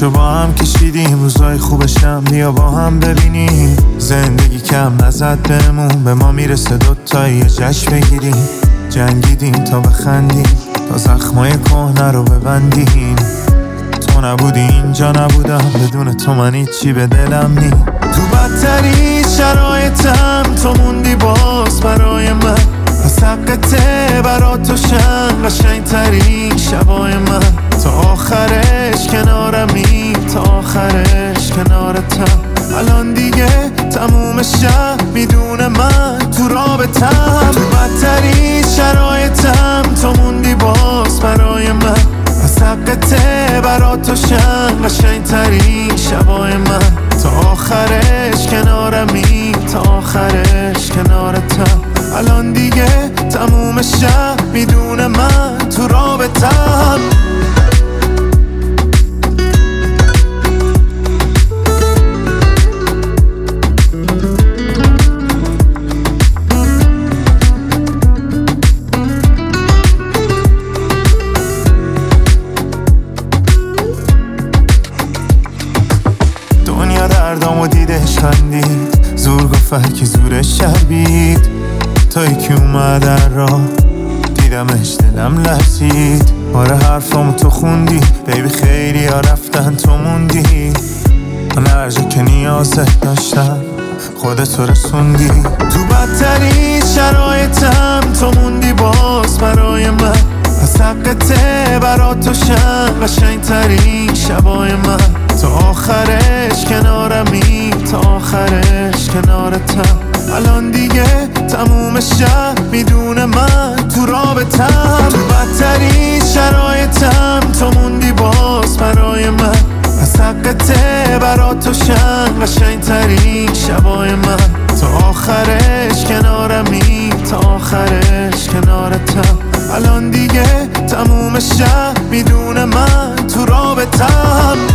دردشو با هم کشیدیم، روزای خوبشم بیا با هم ببینیم. زندگی کم نزد بهمون، به ما میرسه دوتایی یه جشن بگیریم. جنگیدیم تا بخندیم، تا زخمای کهنه رو ببندیم. تو نبودی اینجا نبودم، بدون تو من هیچی به دلم نی. تو بدترین شرایطم تو موندی باز برای من، از حقته برا تو شن قشنگترین شبای من. تا آخرش کنارمی، تا آخرش کنارتم. الان دیگه تموم شب میدونه من تو رابطم. تو بدترین شرایطم تو موندی باز برای من، از حقته برا تو شن قشنگترین شبای من. تا آخرش کنارمی، تا آخرش کنارتم. الان دیگه تموم شب میدونه من تو رابطم. دنیا دردامو دیدش خندید، زور گفت که زورش شربید. تا یکی اومد در راه دیدمش دلم لرزید. آره حرفامو تو خوندی بیبی، خیلی ها رفتن تو موندی. من هر جا که نیازت داشتم خودتو رسوندی. تو بدترین شرایطم تو موندی باز برای من، از حقته برا تو شن قشنگترین شبای من. تا آخرش کنارمی، تا آخرش کنارتم. الان دیگه تموم شب میدونه من تو رابطم. تو بدترین شرایطم تو موندی باز برای من، از حقته برا تو شن قشنگترین شبای من. تا آخرش کنارمی، تا آخرش کنارتم. الان دیگه تموم شب میدونه من تو رابطم.